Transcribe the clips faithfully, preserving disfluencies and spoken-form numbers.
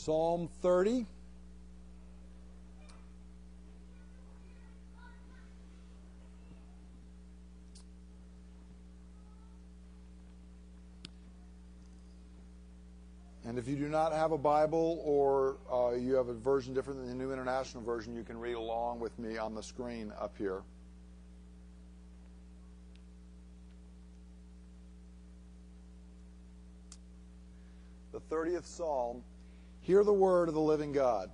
Psalm thirty. And if you do not have a Bible, or uh, you have a version different than the New International Version, you can read along with me on the screen up here. The thirtieth Psalm. Hear the word of the living God.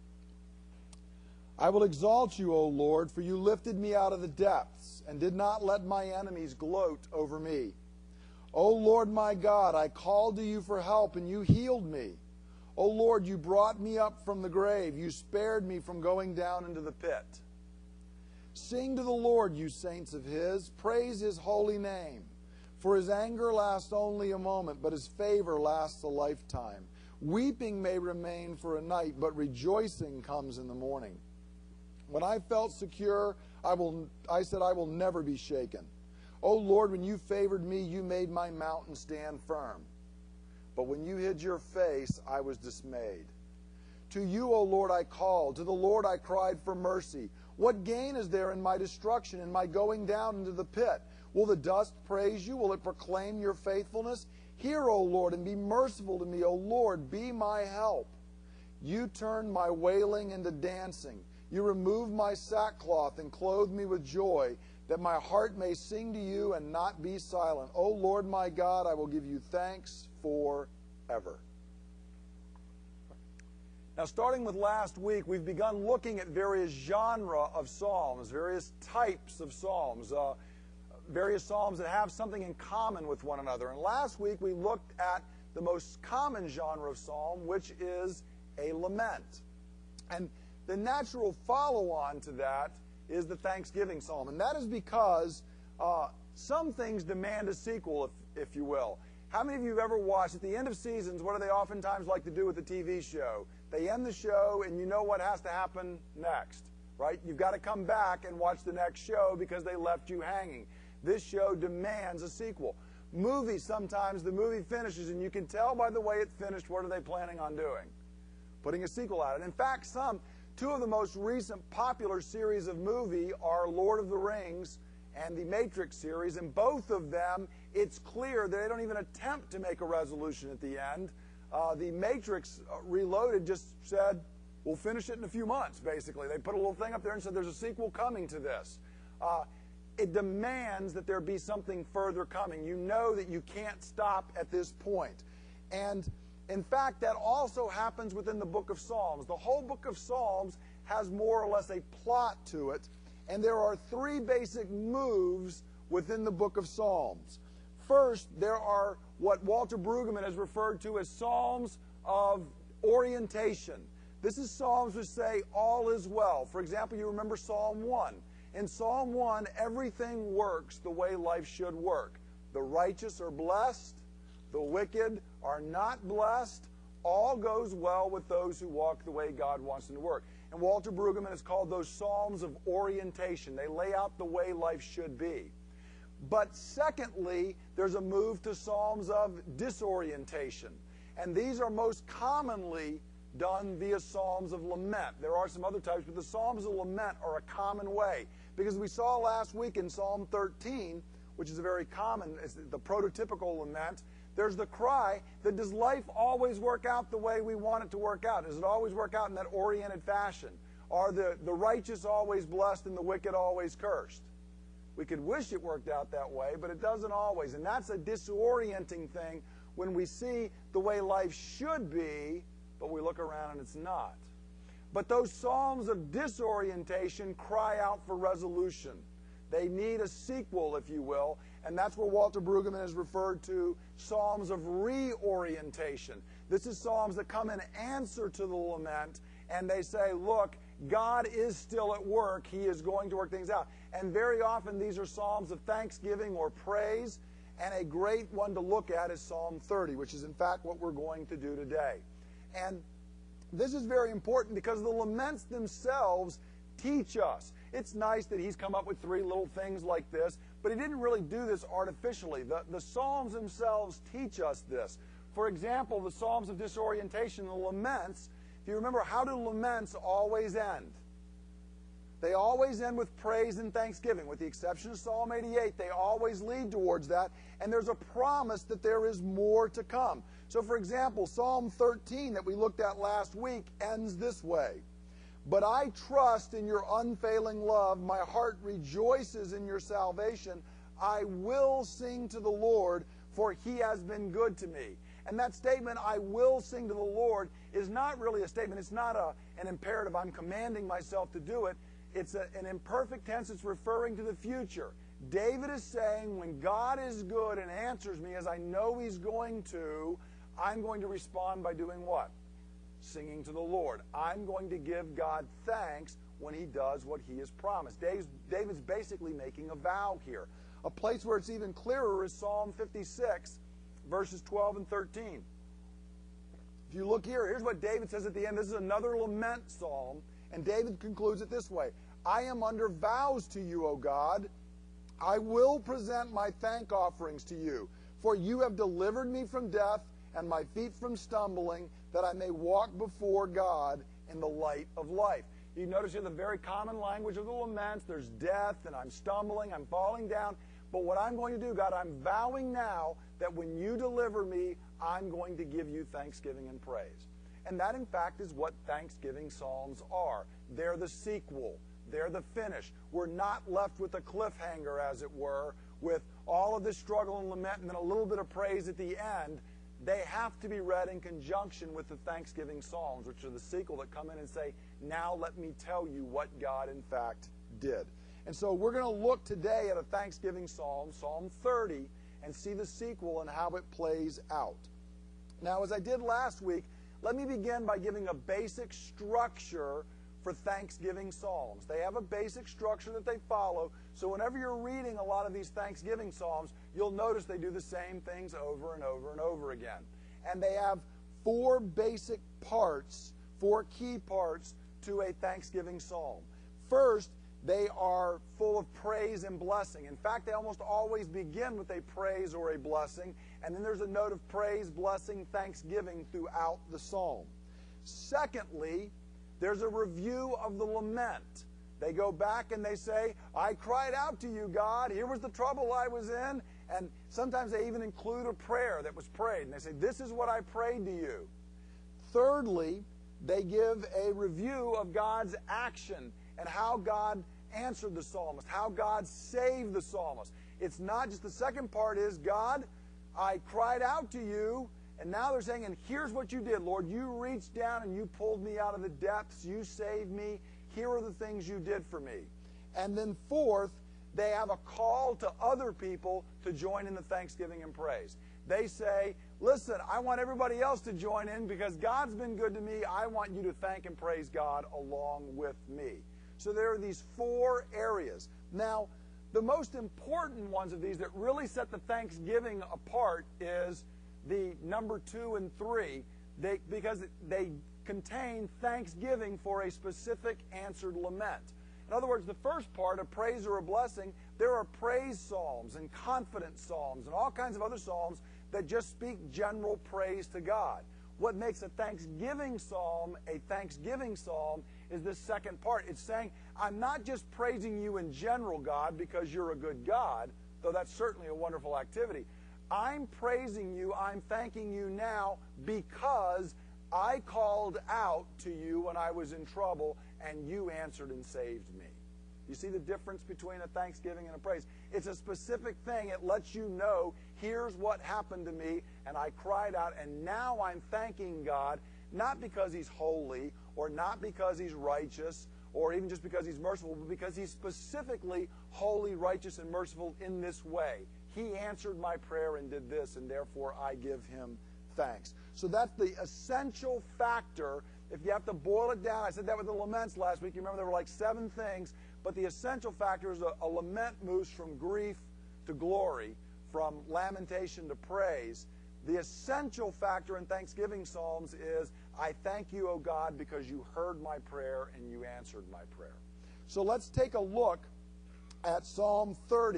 I will exalt you, O Lord, for you lifted me out of the depths and did not let my enemies gloat over me. O Lord my God, I called to you for help, and you healed me. O Lord, you brought me up from the grave. You spared me from going down into the pit. Sing to the Lord, you saints of his. Praise his holy name. For his anger lasts only a moment, but his favor lasts a lifetime. Weeping may remain for a night, but rejoicing comes in the morning. When I felt secure, I will, I said, I will never be shaken. O Lord, when you favored me, you made my mountain stand firm. But when you hid your face, I was dismayed. To you, O Lord, I called. To the Lord I cried for mercy. What gain is there in my destruction, in my going down into the pit? Will the dust praise you? Will it proclaim your faithfulness? Hear, O Lord, and be merciful to me. O Lord, be my help. You turned my wailing into dancing. You removed my sackcloth and clothed me with joy, that my heart may sing to you and not be silent. O Lord my God, I will give you thanks forever. Now, starting with last week, we've begun looking at various genres of psalms, various types of psalms, uh, various psalms that have something in common with one another. And last week, we looked at the most common genre of psalm, which is a lament. And the natural follow-on to that is the Thanksgiving Psalm. And that is because uh, some things demand a sequel, if, if you will. How many of you have ever watched, at the end of seasons, what do they oftentimes like to do with a T V show? They end the show, and you know what has to happen next, right? You've got to come back and watch the next show because they left you hanging. This show demands a sequel. Movies, sometimes the movie finishes, and you can tell by the way it finished, what are they planning on doing? Putting a sequel out. And in fact, some... Two of the most recent popular series of movie are Lord of the Rings and the Matrix series, and both of them, it's clear that they don't even attempt to make a resolution at the end. Uh, the Matrix Reloaded just said, we'll finish it in a few months, basically. They put a little thing up there and said there's a sequel coming to this. Uh, it demands that there be something further coming. You know that you can't stop at this point. And in fact, that also happens within the book of Psalms. The whole book of Psalms has more or less a plot to it, and there are three basic moves within the book of Psalms. First, there are what Walter Brueggemann has referred to as Psalms of orientation. This is Psalms which say, all is well. For example, you remember Psalm one. In Psalm one, everything works the way life should work. The righteous are blessed. The wicked are not blessed. All goes well with those who walk the way God wants them to work. And Walter Brueggemann has called those Psalms of orientation. They lay out the way life should be. But secondly, there's a move to Psalms of disorientation. And these are most commonly done via Psalms of lament. There are some other types, but the Psalms of lament are a common way. Because we saw last week in Psalm thirteen, which is a very common, it's the prototypical lament, there's the cry that does life always work out the way we want it to work out? Does it always work out in that oriented fashion? Are the, the righteous always blessed and the wicked always cursed? We could wish it worked out that way, but it doesn't always. And that's a disorienting thing when we see the way life should be, but we look around and it's not. But those Psalms of disorientation cry out for resolution. They need a sequel, if you will, and that's where Walter Brueggemann has referred to Psalms of reorientation. This is Psalms that come in answer to the lament, and they say, look, God is still at work. He is going to work things out. And very often these are Psalms of thanksgiving or praise, and a great one to look at is Psalm thirty, which is in fact what we're going to do today. And this is very important because the laments themselves teach us. It's nice that he's come up with three little things like this, but he didn't really do this artificially. The, the Psalms themselves teach us this. For example, the Psalms of disorientation, the laments, if you remember, how do laments always end? They always end with praise and thanksgiving. With the exception of Psalm eighty-eight, they always lead towards that. And there's a promise that there is more to come. So, for example, Psalm thirteen that we looked at last week ends this way. But I trust in your unfailing love. My heart rejoices in your salvation. I will sing to the Lord, for he has been good to me. And that statement, I will sing to the Lord, is not really a statement. It's not a, an imperative. I'm commanding myself to do it. It's a, an imperfect tense. It's referring to the future. David is saying, when God is good and answers me, as I know he's going to, I'm going to respond by doing what? Singing to the Lord. I'm going to give God thanks when he does what he has promised. David's, David's basically making a vow here. A place where it's even clearer is Psalm fifty-six, verses twelve and thirteen. If you look here, here's what David says at the end. This is another lament psalm, and David concludes it this way. I am under vows to you, O God. I will present my thank offerings to you, for you have delivered me from death and my feet from stumbling, that I may walk before God in the light of life. You notice here the very common language of the laments. There's death, and I'm stumbling, I'm falling down. But what I'm going to do, God, I'm vowing now that when you deliver me, I'm going to give you thanksgiving and praise. And that, in fact, is what Thanksgiving Psalms are. They're the sequel. They're the finish. We're not left with a cliffhanger, as it were, with all of this struggle and lament and then a little bit of praise at the end. They have to be read in conjunction with the Thanksgiving Psalms, which are the sequel that come in and say, now let me tell you what God, in fact, did. And so we're going to look today at a Thanksgiving Psalm, Psalm thirty, and see the sequel and how it plays out. Now, as I did last week, let me begin by giving a basic structure for Thanksgiving Psalms. They have a basic structure that they follow, so whenever you're reading a lot of these Thanksgiving Psalms, you'll notice they do the same things over and over and over again. And they have four basic parts, four key parts to a Thanksgiving Psalm. First, they are full of praise and blessing. In fact, they almost always begin with a praise or a blessing, and then there's a note of praise, blessing, thanksgiving throughout the psalm. Secondly, there's a review of the lament. They go back and they say, I cried out to you, God. Here was the trouble I was in. And sometimes they even include a prayer that was prayed. And they say, this is what I prayed to you. Thirdly, they give a review of God's action and how God answered the psalmist, how God saved the psalmist. It's not just the second part is, God, I cried out to you, and now they're saying, and here's what you did, Lord. You reached down and you pulled me out of the depths. You saved me. Here are the things you did for me. And then fourth, they have a call to other people to join in the thanksgiving and praise. They say, listen, I want everybody else to join in because God's been good to me. I want you to thank and praise God along with me. So there are these four areas. Now, the most important ones of these that really set the Thanksgiving apart is the number two and three, they, because they contain thanksgiving for a specific answered lament. In other words, the first part, a praise or a blessing, there are praise psalms and confidence psalms and all kinds of other psalms that just speak general praise to God. What makes a thanksgiving psalm a thanksgiving psalm is this second part. It's saying, I'm not just praising you in general, God, because you're a good God, though that's certainly a wonderful activity. I'm praising you, I'm thanking you now because I called out to you when I was in trouble and you answered and saved me. You see the difference between a thanksgiving and a praise? It's a specific thing. It lets you know, here's what happened to me, and I cried out, and now I'm thanking God, not because he's holy, or not because he's righteous, or even just because he's merciful, but because he's specifically holy, righteous, and merciful in this way. He answered my prayer and did this, and therefore I give him thanks. So that's the essential factor. If you have to boil it down, I said that with the laments last week. You remember there were like seven things, but the essential factor is a, a lament moves from grief to glory, from lamentation to praise. The essential factor in Thanksgiving Psalms is, I thank you, O God, because you heard my prayer and you answered my prayer. So let's take a look at Psalm thirty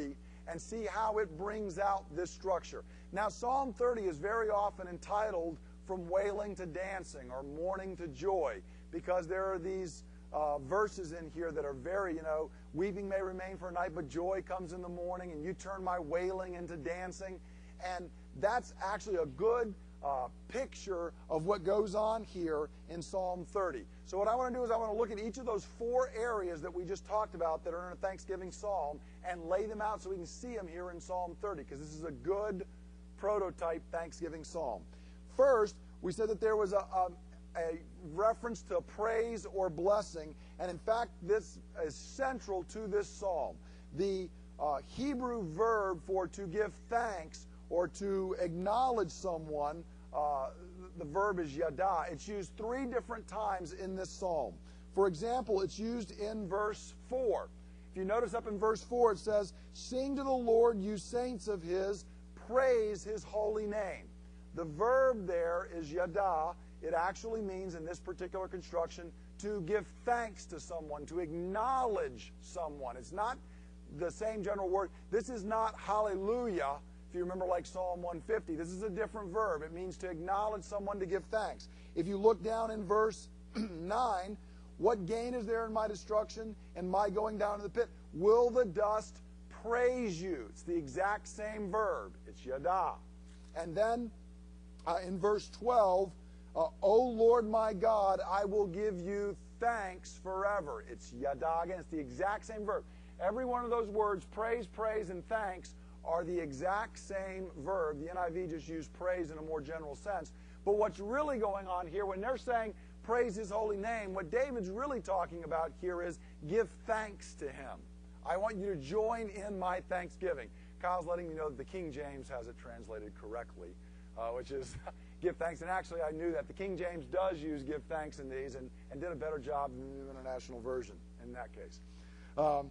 and see how it brings out this structure. Now, Psalm thirty is very often entitled From Wailing to Dancing or Mourning to Joy, because there are these uh, verses in here that are very, you know, weeping may remain for a night, but joy comes in the morning, and you turn my wailing into dancing. And that's actually a good uh, picture of what goes on here in Psalm thirty. So what I want to do is I want to look at each of those four areas that we just talked about that are in a Thanksgiving psalm and lay them out so we can see them here in Psalm thirty, because this is a good prototype Thanksgiving psalm. First, we said that there was a, a, a reference to praise or blessing, and in fact, this is central to this psalm. The uh, Hebrew verb for to give thanks or to acknowledge someone, uh, the verb is yada. It's used three different times in this psalm. For example, it's used in verse four. If you notice up in verse four, it says, "Sing to the Lord, you saints of His, praise His holy name." The verb there is yada. It actually means, in this particular construction, to give thanks to someone, to acknowledge someone. It's not the same general word. This is not hallelujah. If you remember, like Psalm one fifty, this is a different verb. It means to acknowledge someone, to give thanks. If you look down in verse nine, what gain is there in my destruction and my going down to the pit? Will the dust praise you? It's the exact same verb. It's yada. And then uh, in verse twelve, uh, O Lord my God, I will give you thanks forever. It's yada again. It's the exact same verb. Every one of those words, praise, praise, and thanks, are the exact same verb. The N I V just used praise in a more general sense. But what's really going on here, when they're saying praise His holy name, what David's really talking about here is give thanks to Him. I want you to join in my thanksgiving. Kyle's letting me know that the King James has it translated correctly, uh, which is give thanks. And actually, I knew that the King James does use give thanks in these and, and did a better job than the New International Version in that case. Um,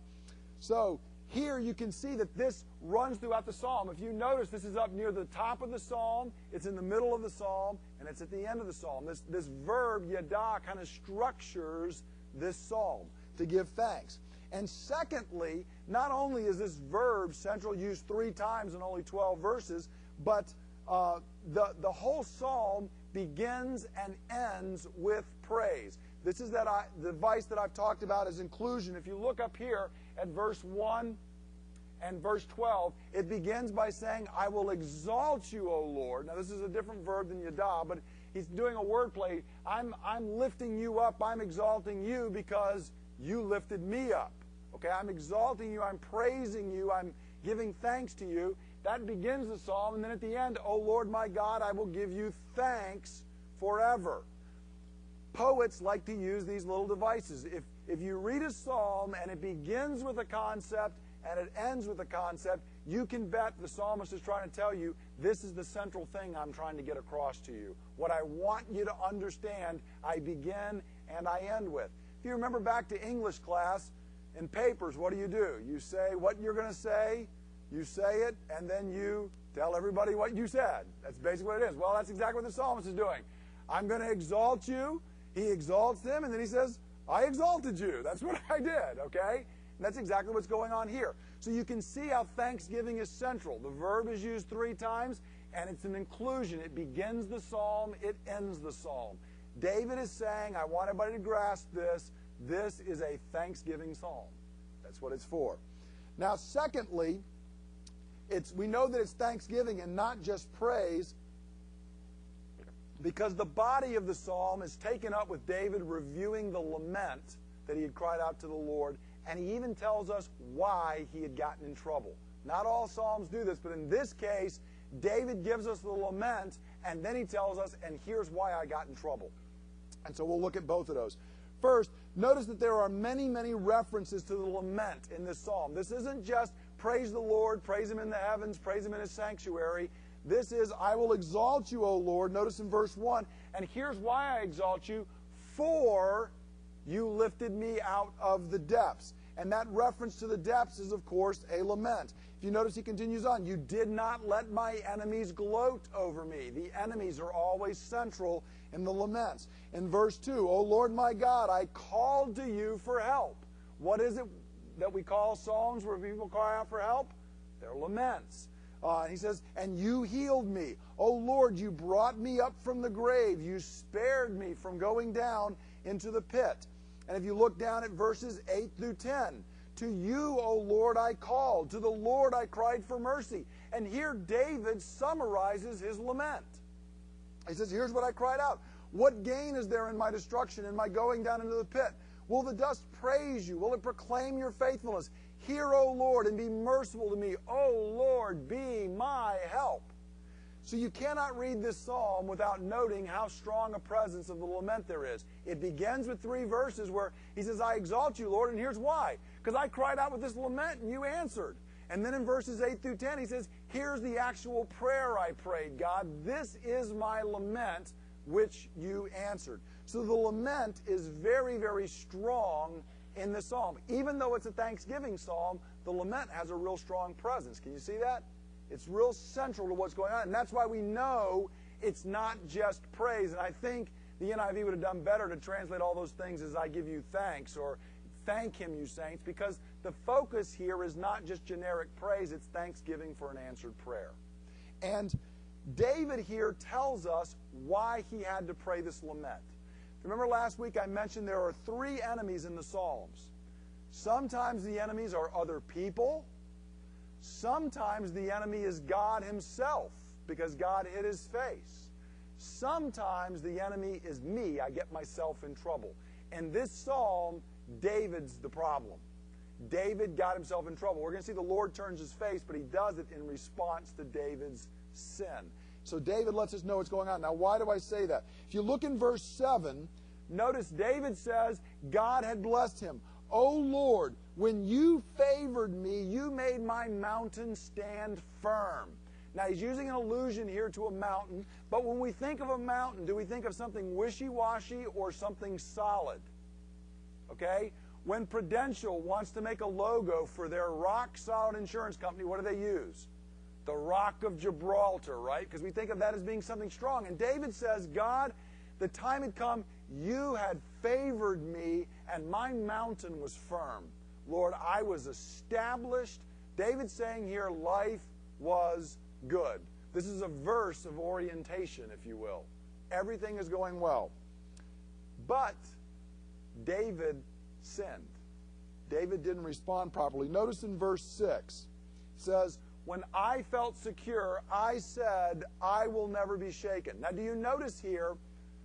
so here you can see that this runs throughout the psalm. If you notice, this is up near the top of the psalm, it's in the middle of the psalm, and it's at the end of the psalm. This, this verb, yada, kind of structures this psalm to give thanks. And secondly, not only is this verb central, used three times in only twelve verses, but uh, the, the whole psalm begins and ends with praise. This is that I, the device that I've talked about as inclusion. If you look up here at verse one and verse twelve, it begins by saying, I will exalt you, O Lord. Now, this is a different verb than yada, but he's doing a wordplay. I'm, I'm lifting you up. I'm exalting you because you lifted me up. Okay, I'm exalting you. I'm praising you. I'm giving thanks to you. That begins the psalm. And then at the end, O Lord my God, I will give you thanks forever. Poets like to use these little devices. If, if you read a psalm and it begins with a concept and it ends with a concept, you can bet the psalmist is trying to tell you, this is the central thing I'm trying to get across to you. What I want you to understand, I begin and I end with. If you remember back to English class, in papers, what do you do? You say what you're going to say, you say it, and then you tell everybody what you said. That's basically what it is. Well, that's exactly what the psalmist is doing. I'm going to exalt you. He exalts them, and then he says, I exalted you. That's what I did, okay? And that's exactly what's going on here. So you can see how thanksgiving is central. The verb is used three times, and it's an inclusion. It begins the psalm, it ends the psalm. David is saying, I want everybody to grasp this. This is a thanksgiving psalm. That's what it's for. Now, secondly, it's, we know that it's thanksgiving and not just praise, because the body of the psalm is taken up with David reviewing the lament that he had cried out to the Lord, and he even tells us why he had gotten in trouble. Not all psalms do this, but in this case, David gives us the lament, and then he tells us, and here's why I got in trouble. And so we'll look at both of those. First, notice that there are many, many references to the lament in this psalm. This isn't just praise the Lord, praise Him in the heavens, praise Him in His sanctuary. This is, I will exalt you, O Lord. Notice in verse one, and here's why I exalt you, for you lifted me out of the depths. And that reference to the depths is, of course, a lament. If you notice, he continues on, you did not let my enemies gloat over me. The enemies are always central in the laments. In verse two, O Lord my God, I called to you for help. What is it that we call psalms where people cry out for help? They're laments. Uh, he says, and you healed me. O Lord, you brought me up from the grave. You spared me from going down into the pit. And if you look down at verses eight through ten, to you, O Lord, I called. To the Lord I cried for mercy. And here David summarizes his lament. He says, here's what I cried out. What gain is there in my destruction, in my going down into the pit? Will the dust praise you? Will it proclaim your faithfulness? Hear, O Lord, and be merciful to me. O Lord, be my help. So you cannot read this psalm without noting how strong a presence of the lament there is. It begins with three verses where he says, I exalt you, Lord, and here's why. Because I cried out with this lament, and you answered. And then in verses eight through ten, he says, here's the actual prayer I prayed, God. This is my lament, which you answered. So the lament is very, very strong in the psalm. Even though it's a thanksgiving psalm, the lament has a real strong presence. Can you see that? It's real central to what's going on. And that's why we know it's not just praise. And I think the N I V would have done better to translate all those things as I give you thanks or thank him, you saints, because the focus here is not just generic praise, it's thanksgiving for an answered prayer. And David here tells us why he had to pray this lament. Remember last week I mentioned there are three enemies in the Psalms. Sometimes the enemies are other people. Sometimes the enemy is God himself because God hid his face. Sometimes the enemy is me. I get myself in trouble. And this psalm, David's the problem. David got himself in trouble. We're going to see the Lord turns his face, but he does it in response to David's sin. So David lets us know what's going on. Now, why do I say that? If you look in verse seven, notice David says God had blessed him. O Lord, when you favored me, you made my mountain stand firm. Now, he's using an allusion here to a mountain, but when we think of a mountain, do we think of something wishy-washy or something solid? Okay? When Prudential wants to make a logo for their rock-solid insurance company, what do they use? The Rock of Gibraltar, right? Because we think of that as being something strong. And David says, God, the time had come, you had favored me, and my mountain was firm. Lord, I was established. David's saying here, life was good. This is a verse of orientation, if you will. Everything is going well. But David sinned. David didn't respond properly. Notice in verse six, it says, when I felt secure, I said, I will never be shaken. Now, do you notice here,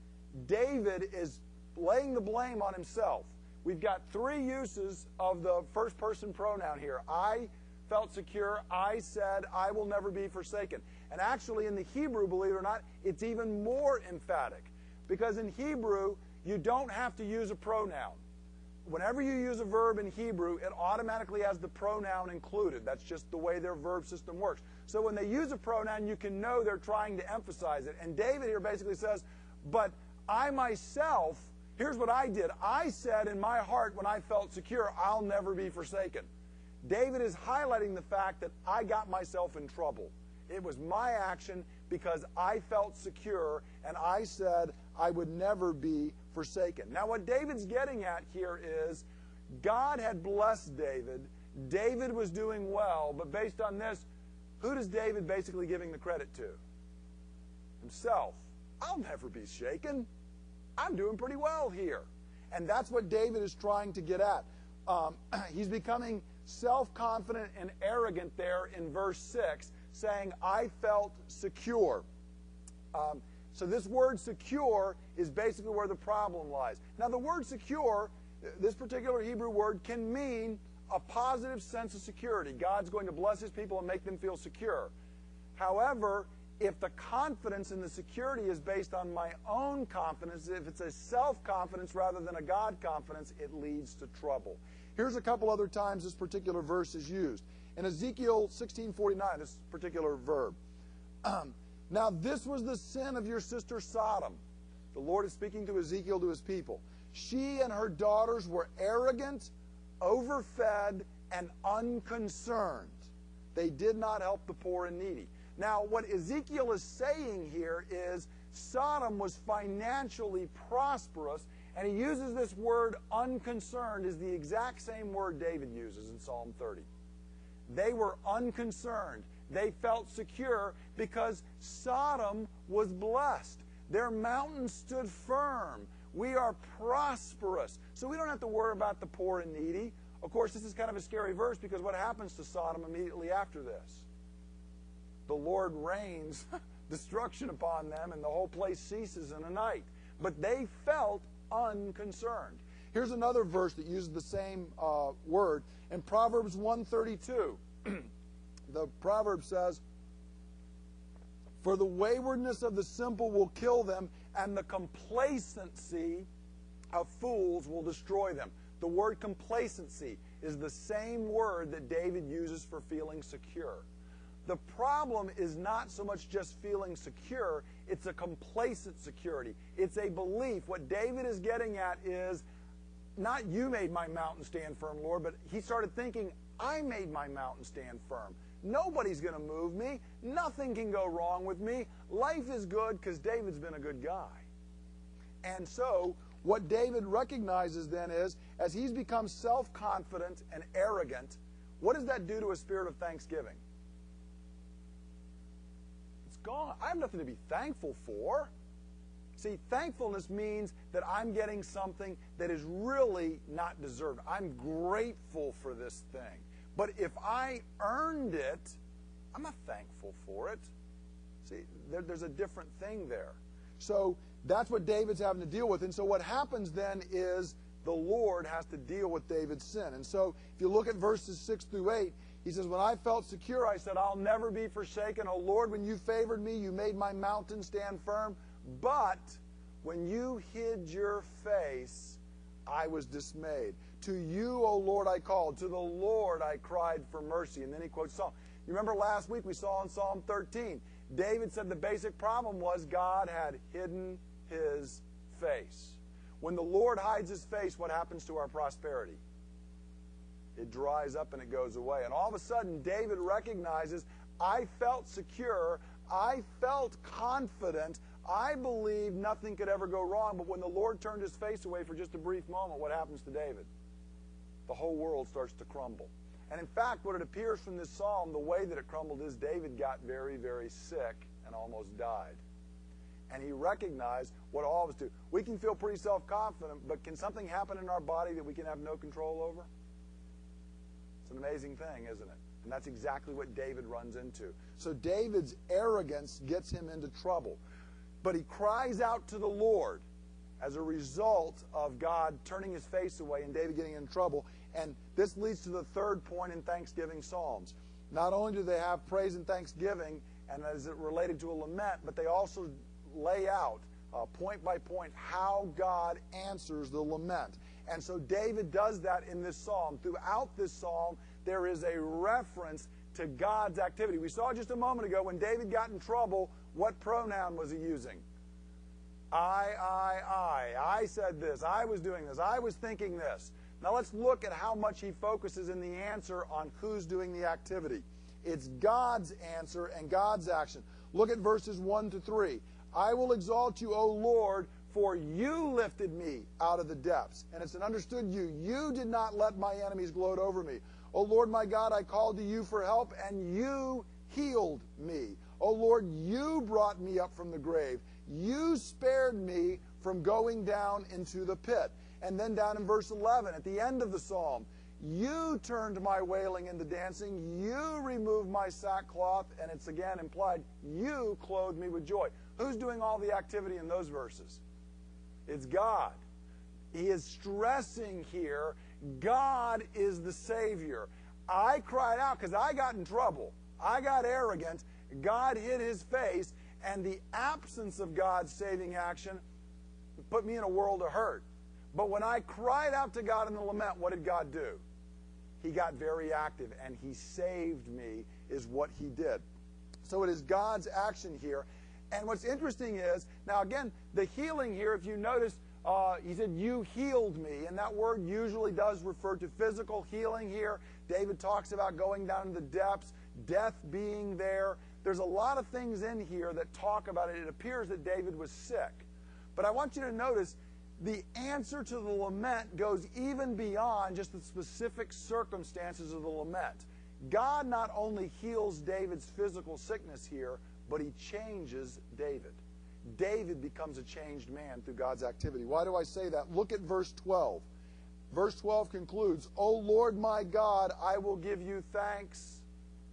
David is laying the blame on himself. We've got three uses of the first person pronoun here. I felt secure. I said, I will never be forsaken. And actually, in the Hebrew, believe it or not, it's even more emphatic. Because in Hebrew, you don't have to use a pronoun. Whenever you use a verb in Hebrew, it automatically has the pronoun included. That's just the way their verb system works. So when they use a pronoun, you can know they're trying to emphasize it. And David here basically says, but I myself, here's what I did. I said in my heart when I felt secure, I'll never be forsaken. David is highlighting the fact that I got myself in trouble. It was my action because I felt secure and I said I would never be forsaken. Now what David's getting at here is God had blessed David. David was doing well, but based on this, who does David basically giving the credit to? Himself. I'll never be shaken. I'm doing pretty well here. And that's what David is trying to get at. Um, he's becoming self-confident and arrogant there in verse six, saying, I felt secure. Um, so this word secure is basically where the problem lies. Now the word secure, this particular Hebrew word, can mean a positive sense of security. God's going to bless his people and make them feel secure. However, if the confidence in the security is based on my own confidence, if it's a self-confidence rather than a God confidence, it leads to trouble. Here's a couple other times this particular verse is used. In Ezekiel sixteen forty-nine, this particular verb. Um, now this was the sin of your sister Sodom. The Lord is speaking to Ezekiel, to his people. She and her daughters were arrogant, overfed, and unconcerned. They did not help the poor and needy. Now, what Ezekiel is saying here is Sodom was financially prosperous, and he uses this word unconcerned is the exact same word David uses in Psalm thirty. They were unconcerned. They felt secure because Sodom was blessed. Their mountains stood firm. We are prosperous. So we don't have to worry about the poor and needy. Of course, this is kind of a scary verse because what happens to Sodom immediately after this? The Lord rains destruction upon them, and the whole place ceases in a night. But they felt unconcerned. Here's another verse that uses the same uh, word. In Proverbs one thirty-two, the proverb says, "For the waywardness of the simple will kill them, and the complacency of fools will destroy them." The word complacency is the same word that David uses for feeling secure. The problem is not so much just feeling secure, it's a complacent security. It's a belief. What David is getting at is, not you made my mountain stand firm, Lord, but he started thinking, I made my mountain stand firm. Nobody's going to move me. Nothing can go wrong with me. Life is good because David's been a good guy. And so, what David recognizes then is, as he's become self-confident and arrogant, what does that do to a spirit of thanksgiving? It's gone. I have nothing to be thankful for. See, thankfulness means that I'm getting something that is really not deserved. I'm grateful for this thing. But if I earned it, I'm not thankful for it. See, there, there's a different thing there. So that's what David's having to deal with. And so what happens then is the Lord has to deal with David's sin. And so if you look at verses six through eight, he says, "When I felt secure, I said, I'll never be forsaken. O Lord, when you favored me, you made my mountain stand firm. But when you hid your face, I was dismayed. To you, O Lord, I called. To the Lord I cried for mercy." And then he quotes Psalm. You remember last week we saw in Psalm thirteen, David said the basic problem was God had hidden his face. When the Lord hides his face, what happens to our prosperity? It dries up and it goes away. And all of a sudden, David recognizes, I felt secure, I felt confident, I believed nothing could ever go wrong. But when the Lord turned his face away for just a brief moment, what happens to David? The whole world starts to crumble. And in fact, what it appears from this psalm, the way that it crumbled is David got very, very sick and almost died. And he recognized what all of us do. We can feel pretty self-confident, but can something happen in our body that we can have no control over? It's an amazing thing, isn't it? And that's exactly what David runs into. So David's arrogance gets him into trouble. But he cries out to the Lord as a result of God turning his face away and David getting in trouble. And this leads to the third point in Thanksgiving Psalms. Not only do they have praise and thanksgiving, and as it related to a lament, but they also lay out uh, point by point how God answers the lament. And so David does that in this psalm. Throughout this psalm, there is a reference to God's activity. We saw just a moment ago when David got in trouble, what pronoun was he using? I, I, I. I said this. I was doing this. I was thinking this. Now let's look at how much he focuses in the answer on who's doing the activity. It's God's answer and God's action. Look at verses one to three. I will exalt you, O Lord, for you lifted me out of the depths. And it's an understood you. You did not let my enemies gloat over me. O Lord my God, I called to you for help, and you healed me. O Lord, you brought me up from the grave. You spared me from going down into the pit. And then down in verse eleven, at the end of the psalm, you turned my wailing into dancing. You removed my sackcloth, and it's again implied, you clothed me with joy. Who's doing all the activity in those verses? It's God. He is stressing here, God is the Savior. I cried out because I got in trouble. I got arrogant. God hid his face, and the absence of God's saving action put me in a world of hurt. But when I cried out to God in the lament, what did God do? He got very active, and he saved me, is what he did. So it is God's action here. And what's interesting is, now again, the healing here, if you notice, uh, he said, you healed me. And that word usually does refer to physical healing here. David talks about going down in the depths, death being there. There's a lot of things in here that talk about it. It appears that David was sick. But I want you to notice, the answer to the lament goes even beyond just the specific circumstances of the lament. God not only heals David's physical sickness here, but he changes David. David becomes a changed man through God's activity. Why do I say that? Look at verse twelve. Verse twelve concludes, O Lord my God, I will give you thanks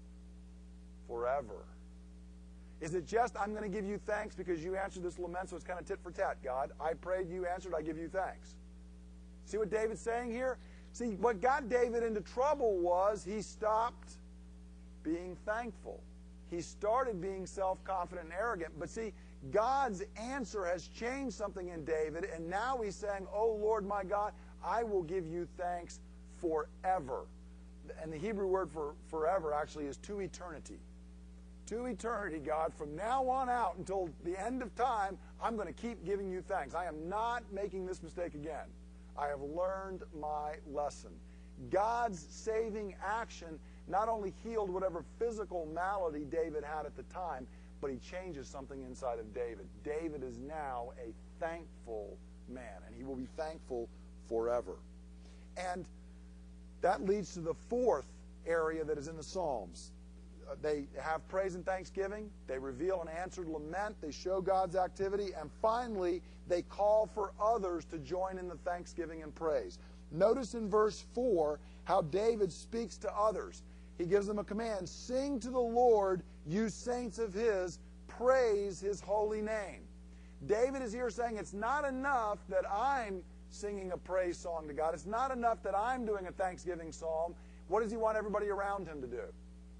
forever. Is it just, I'm going to give you thanks because you answered this lament, so it's kind of tit for tat, God? I prayed, you answered, I give you thanks. See what David's saying here? See, what got David into trouble was he stopped being thankful. He started being self-confident and arrogant. But see, God's answer has changed something in David, and now he's saying, Oh, Lord my God, I will give you thanks forever. And the Hebrew word for forever actually is to eternity. To eternity, God, from now on out until the end of time, I'm going to keep giving you thanks. I am not making this mistake again. I have learned my lesson. God's saving action not only healed whatever physical malady David had at the time, but he changes something inside of David. David is now a thankful man, and he will be thankful forever. And that leads to the fourth area that is in the Psalms. Uh, they have praise and thanksgiving. They reveal an answered lament. They show God's activity. And finally, they call for others to join in the thanksgiving and praise. Notice in verse four how David speaks to others. He gives them a command, Sing to the Lord, you saints of his, praise his holy name. David is here saying it's not enough that I'm singing a praise song to God. It's not enough that I'm doing a thanksgiving psalm. What does he want everybody around him to do?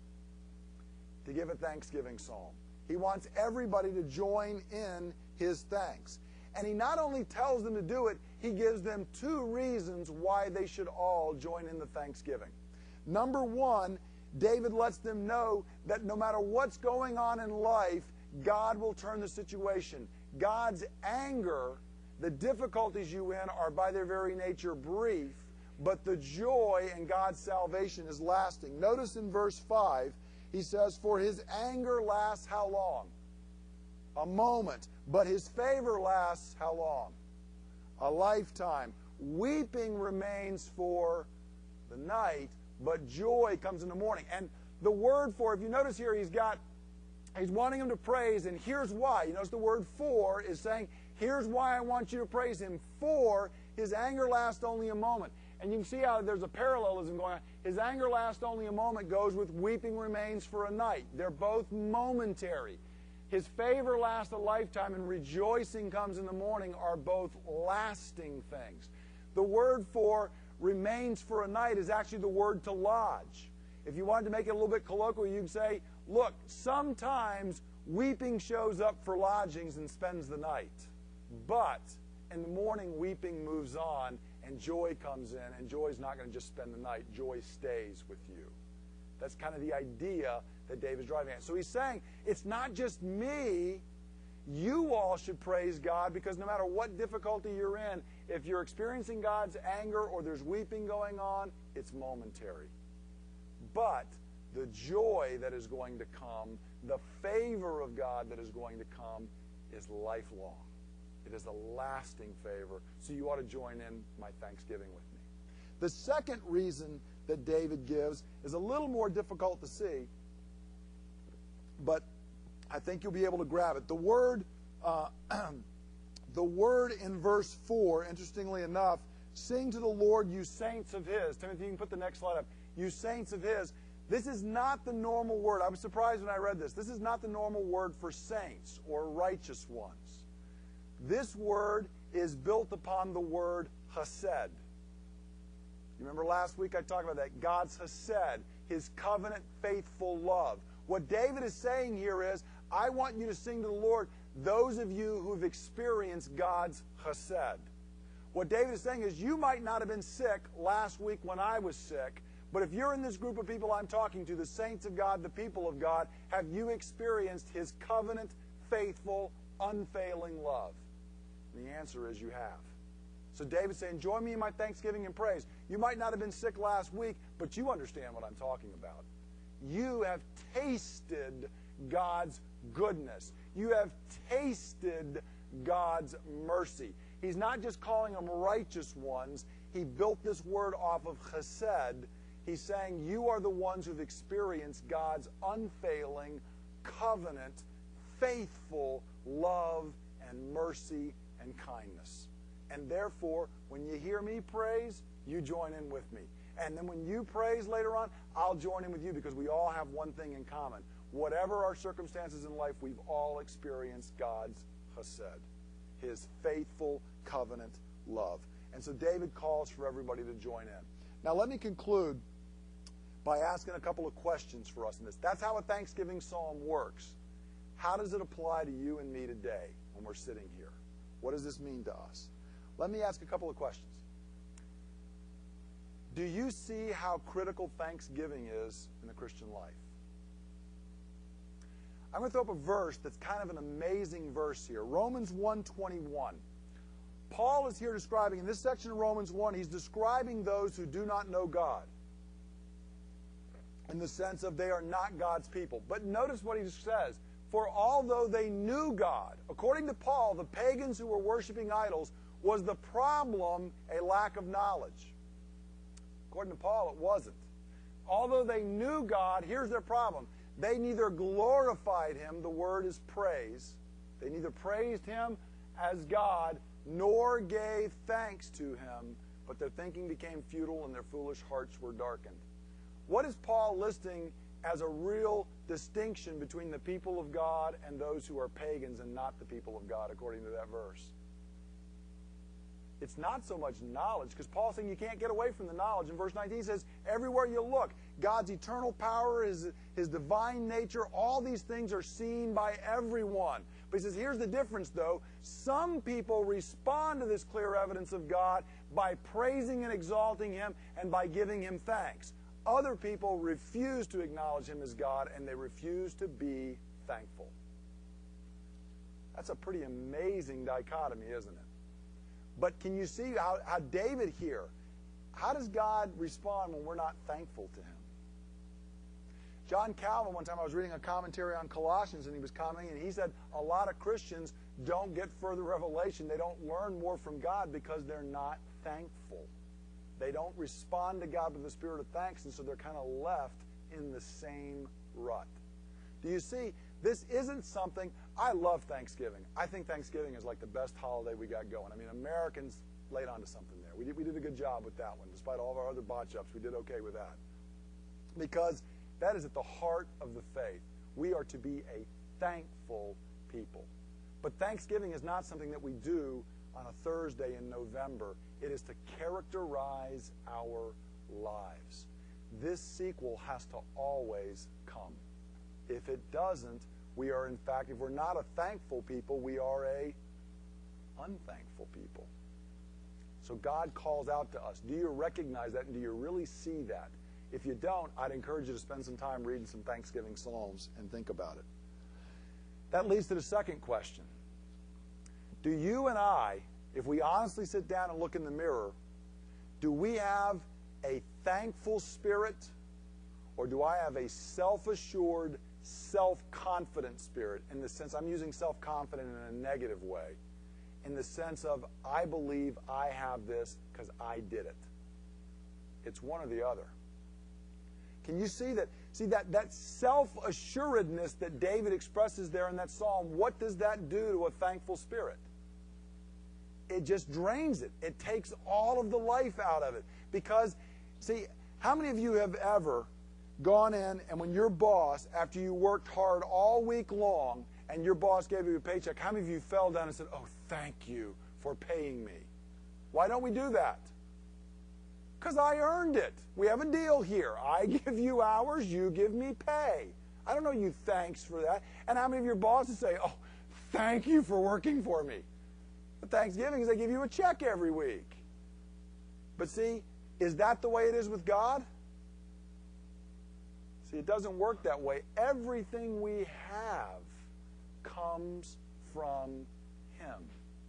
To give a thanksgiving psalm. He wants everybody to join in his thanks. And he not only tells them to do it, he gives them two reasons why they should all join in the thanksgiving. Number one, David lets them know that no matter what's going on in life, God will turn the situation. God's anger, the difficulties you in are by their very nature brief, but the joy in God's salvation is lasting. Notice in verse five, he says, For his anger lasts how long? A moment. But his favor lasts how long? A lifetime. Weeping remains for the night, but joy comes in the morning. And the word for, if you notice here, he's got, he's wanting him to praise, and here's why. You notice the word for is saying, here's why I want you to praise him. For his anger lasts only a moment. And you can see how there's a parallelism going on. His anger lasts only a moment goes with weeping remains for a night. They're both momentary. His favor lasts a lifetime, and rejoicing comes in the morning are both lasting things. The word for remains for a night is actually the word to lodge. If you wanted to make it a little bit colloquial, you'd say, look, sometimes weeping shows up for lodgings and spends the night. But in the morning, weeping moves on, and joy comes in, and joy is not going to just spend the night. Joy stays with you. That's kind of the idea that David's driving at. So he's saying, it's not just me. You all should praise God, because no matter what difficulty you're in, if you're experiencing God's anger or there's weeping going on, it's momentary. But the joy that is going to come, the favor of God that is going to come, is lifelong. It is a lasting favor. So you ought to join in my thanksgiving with me. The second reason that David gives is a little more difficult to see, but I think you'll be able to grab it. The word, uh, the word in verse four, interestingly enough, sing to the Lord, you saints of his. Timothy, you can put the next slide up. You saints of his. This is not the normal word. I was surprised when I read this. This is not the normal word for saints or righteous ones. This word is built upon the word chesed. You remember last week I talked about that. God's chesed, his covenant faithful love. What David is saying here is, I want you to sing to the Lord, those of you who have experienced God's chesed. What David is saying is, you might not have been sick last week when I was sick, but if you're in this group of people I'm talking to, the saints of God, the people of God, have you experienced his covenant faithful, unfailing love? And the answer is you have. So David's saying, join me in my thanksgiving and praise. You might not have been sick last week, but you understand what I'm talking about. You have tasted God's goodness. You have tasted God's mercy. He's not just calling them righteous ones. He built this word off of chesed. He's saying you are the ones who've experienced God's unfailing, covenant, faithful love and mercy and kindness. And therefore, when you hear me praise, you join in with me. And then when you praise later on, I'll join in with you because we all have one thing in common. Whatever our circumstances in life, we've all experienced God's chesed, His faithful covenant love. And so David calls for everybody to join in. Now let me conclude by asking a couple of questions for us in this. That's how a Thanksgiving psalm works. How does it apply to you and me today when we're sitting here? What does this mean to us? Let me ask a couple of questions. Do you see how critical Thanksgiving is in the Christian life? I'm going to throw up a verse that's kind of an amazing verse here. Romans one twenty-one. Paul is here describing, in this section of Romans one, he's describing those who do not know God, in the sense of they are not God's people. But notice what he says. For although they knew God, according to Paul, the pagans who were worshiping idols, was the problem a lack of knowledge? According to Paul, it wasn't. Although they knew God, here's their problem. They neither glorified Him, the word is praise, they neither praised Him as God, nor gave thanks to Him, but their thinking became futile and their foolish hearts were darkened. What is Paul listing as a real distinction between the people of God and those who are pagans and not the people of God, according to that verse? It's not so much knowledge, because Paul's saying you can't get away from the knowledge. In verse nineteen, he says, everywhere you look, God's eternal power, His, His divine nature, all these things are seen by everyone. But he says, here's the difference, though. Some people respond to this clear evidence of God by praising and exalting Him and by giving Him thanks. Other people refuse to acknowledge Him as God, and they refuse to be thankful. That's a pretty amazing dichotomy, isn't it? But can you see how, how David here, how does God respond when we're not thankful to Him? John Calvin, one time I was reading a commentary on Colossians, and he was commenting, and he said a lot of Christians don't get further revelation. They don't learn more from God because they're not thankful. They don't respond to God with the spirit of thanks, and so they're kind of left in the same rut. Do you see? This isn't something, I love Thanksgiving. I think Thanksgiving is like the best holiday we got going. I mean, Americans laid onto something there. We did, we did a good job with that one. Despite all of our other botch-ups, we did okay with that. Because that is at the heart of the faith. We are to be a thankful people. But Thanksgiving is not something that we do on a Thursday in November. It is to characterize our lives. This sequel has to always come. If it doesn't, we are, in fact, if we're not a thankful people, we are a unthankful people. So God calls out to us. Do you recognize that, and do you really see that? If you don't, I'd encourage you to spend some time reading some Thanksgiving Psalms and think about it. That leads to the second question. Do you and I, if we honestly sit down and look in the mirror, do we have a thankful spirit, or do I have a self-assured, self-confident spirit, in the sense, I'm using self-confident in a negative way, in the sense of, I believe I have this because I did it. It's one or the other. Can you see that? See that, that self-assuredness that David expresses there in that psalm, what does that do to a thankful spirit? It just drains it. It takes all of the life out of it. Because, see, how many of you have ever gone in and when your boss, after you worked hard all week long and your boss gave you a paycheck, how many of you fell down and said, oh, thank you for paying me? Why don't we do that? Because I earned it. We have a deal here. I give you hours, you give me pay. I don't know you thanks for that. And how many of your bosses say, oh, thank you for working for me? But Thanksgiving is they give you a check every week. But see, is that the way it is with God? See, it doesn't work that way. Everything we have comes from Him.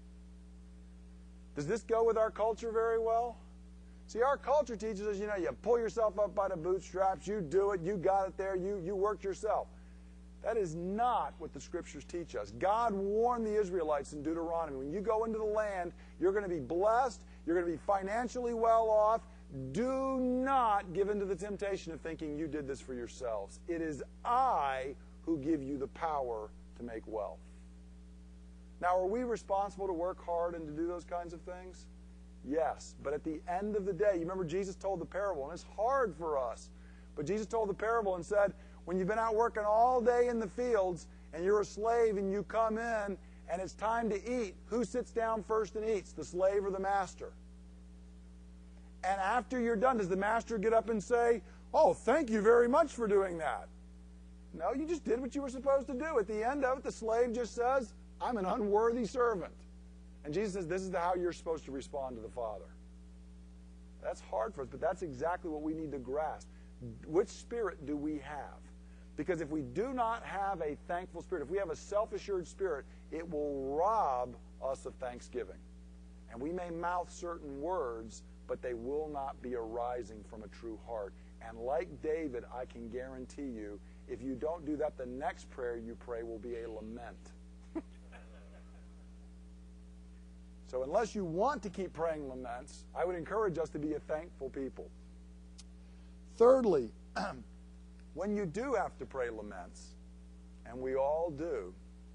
Does this go with our culture very well? See, our culture teaches us, you know, you pull yourself up by the bootstraps, you do it, you got it there, you, you worked yourself. That is not what the Scriptures teach us. God warned the Israelites in Deuteronomy, when you go into the land, you're going to be blessed, you're going to be financially well off, Do not give in to the temptation of thinking you did this for yourselves. It is I who give you the power to make wealth. Now, are we responsible to work hard and to do those kinds of things? Yes, but at the end of the day, you remember Jesus told the parable, and it's hard for us, but Jesus told the parable and said, when you've been out working all day in the fields and you're a slave and you come in and it's time to eat, who sits down first and eats, the slave or the master? And after you're done, does the master get up and say, oh, thank you very much for doing that? No, you just did what you were supposed to do. At the end of it, the slave just says, I'm an unworthy servant. And Jesus says, this is how you're supposed to respond to the Father. That's hard for us, but that's exactly what we need to grasp. Which spirit do we have? Because if we do not have a thankful spirit, if we have a self-assured spirit, it will rob us of thanksgiving. And we may mouth certain words, but they will not be arising from a true heart. And like David, I can guarantee you, if you don't do that, the next prayer you pray will be a lament. So unless you want to keep praying laments, I would encourage us to be a thankful people. Thirdly, when you do have to pray laments, and we all do,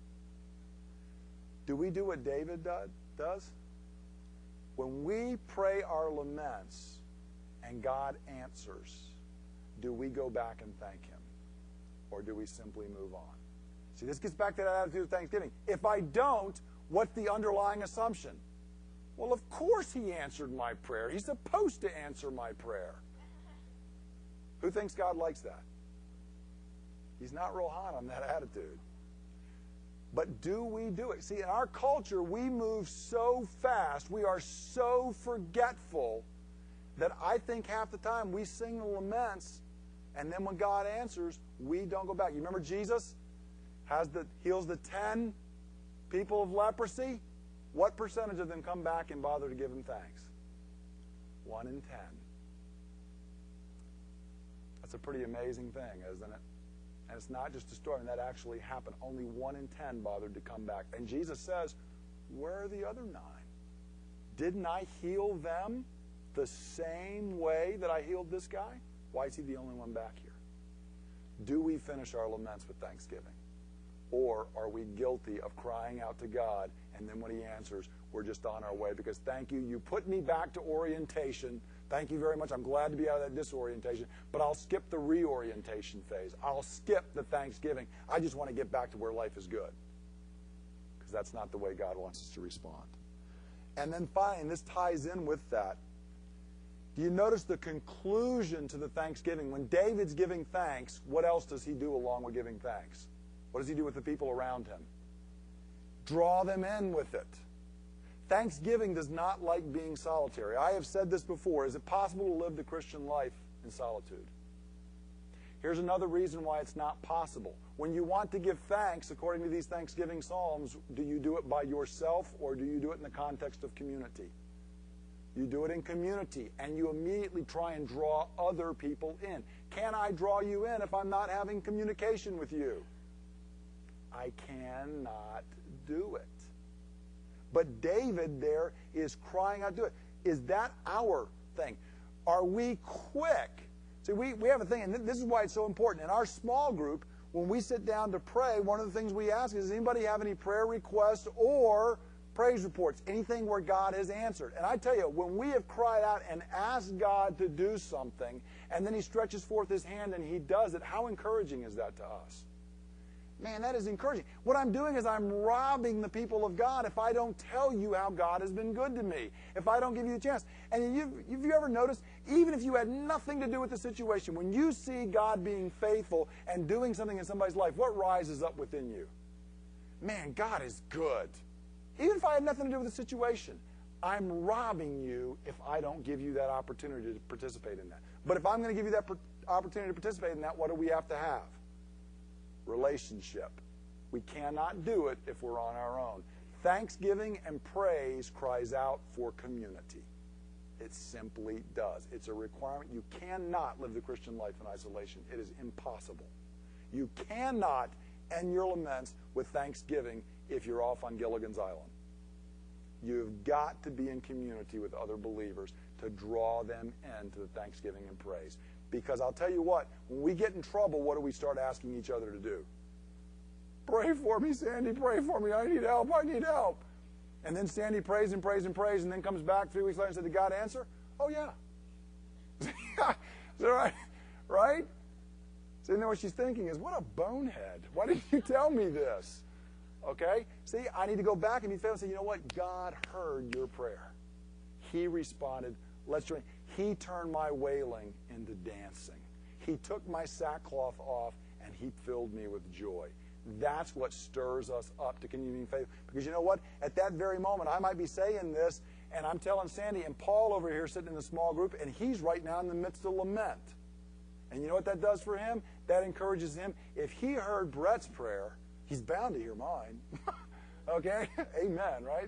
do we do what David does? When we pray our laments and God answers, do we go back and thank Him? Or do we simply move on? See, this gets back to that attitude of thanksgiving. If I don't, what's the underlying assumption? Well, of course He answered my prayer. He's supposed to answer my prayer. Who thinks God likes that? He's not real hot on that attitude. But do we do it? See, in our culture, we move so fast, we are so forgetful, that I think half the time we sing the laments, and then when God answers, we don't go back. You remember Jesus has the heals the ten people of leprosy? What percentage of them come back and bother to give Him thanks? One in ten. That's a pretty amazing thing, isn't it? And it's not just a story, and that actually happened. Only one in ten bothered to come back. And Jesus says, where are the other nine? Didn't I heal them the same way that I healed this guy? Why is he the only one back here? Do we finish our laments with thanksgiving? Or are we guilty of crying out to God, and then when He answers, we're just on our way? Because thank you, you put me back to orientation. Thank you very much. I'm glad to be out of that disorientation. But I'll skip the reorientation phase. I'll skip the thanksgiving. I just want to get back to where life is good. Because that's not the way God wants us to respond. And then finally, and this ties in with that, do you notice the conclusion to the thanksgiving? When David's giving thanks, what else does he do along with giving thanks? What does he do with the people around him? Draw them in with it. Thanksgiving does not like being solitary. I have said this before. Is it possible to live the Christian life in solitude? Here's another reason why it's not possible. When you want to give thanks, according to these Thanksgiving Psalms, do you do it by yourself or do you do it in the context of community? You do it in community, and you immediately try and draw other people in. Can I draw you in if I'm not having communication with you? I cannot do it. But David there is crying out to it. Is that our thing? Are we quick? See, we, we have a thing, and this is why it's so important. In our small group, when we sit down to pray, one of the things we ask is, does anybody have any prayer requests or praise reports, anything where God has answered? And I tell you, when we have cried out and asked God to do something, and then He stretches forth His hand and He does it, how encouraging is that to us? Man, that is encouraging. What I'm doing is I'm robbing the people of God if I don't tell you how God has been good to me, if I don't give you a chance. And you've, have you ever noticed, even if you had nothing to do with the situation, when you see God being faithful and doing something in somebody's life, what rises up within you? Man, God is good. Even if I had nothing to do with the situation, I'm robbing you if I don't give you that opportunity to participate in that. But if I'm going to give you that opportunity to participate in that, what do we have to have? Relationship. We cannot do it if we're on our own. Thanksgiving and praise cries out for community. It simply does. It's a requirement. You cannot live the Christian life in isolation. It is impossible. You cannot end your laments with thanksgiving if you're off on Gilligan's Island. You've got to be in community with other believers. to draw them into the thanksgiving and praise. Because I'll tell you what, when we get in trouble, what do we start asking each other to do? Pray for me, Sandy, pray for me. I need help, I need help. And then Sandy prays and prays and prays and then comes back three weeks later and said, did God answer? Oh, yeah. Is that right? Right? So you know what she's thinking is, what a bonehead. Why didn't you tell me this? Okay? See, I need to go back and be faithful and say, you know what? God heard your prayer. He responded. Let's join. He turned my wailing into dancing. He took my sackcloth off and he filled me with joy. That's what stirs us up to continue being faithful. Because you know what? At that very moment, I might be saying this, and I'm telling Sandy, and Paul over here sitting in the small group, and he's right now in the midst of lament. And you know what that does for him? That encourages him. If he heard Brett's prayer, he's bound to hear mine. Okay? Amen, right?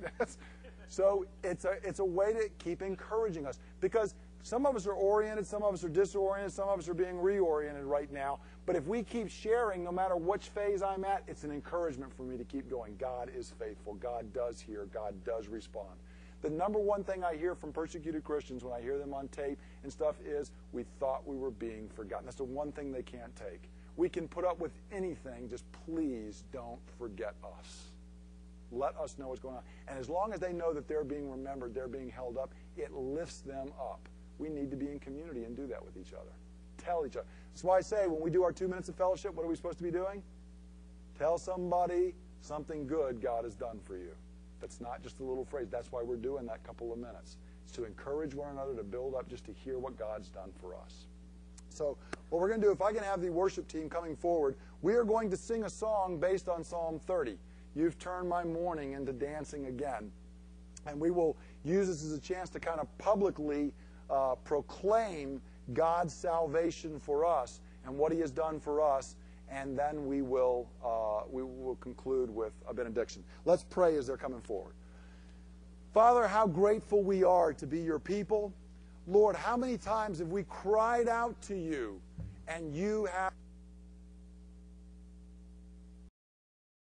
So it's a, it's a way to keep encouraging us. Because some of us are oriented, some of us are disoriented, some of us are being reoriented right now. But if we keep sharing, no matter which phase I'm at, it's an encouragement for me to keep going. God is faithful. God does hear. God does respond. The number one thing I hear from persecuted Christians when I hear them on tape and stuff is, we thought we were being forgotten. That's the one thing they can't take. We can put up with anything, just please don't forget us. Let us know what's going on. And as long as they know that they're being remembered, they're being held up, it lifts them up. We need to be in community and do that with each other. Tell each other. That's why I say when we do our two minutes of fellowship, what are we supposed to be doing? Tell somebody something good God has done for you. That's not just a little phrase. That's why we're doing that couple of minutes. It's to encourage one another, to build up, just to hear what God's done for us. So what we're going to do, if I can have the worship team coming forward, we are going to sing a song based on Psalm thirty. You've turned my mourning into dancing again. And we will use this as a chance to kind of publicly uh, proclaim God's salvation for us and what he has done for us. And then we will, uh, we will conclude with a benediction. Let's pray as they're coming forward. Father, how grateful we are to be your people. Lord, how many times have we cried out to you and you have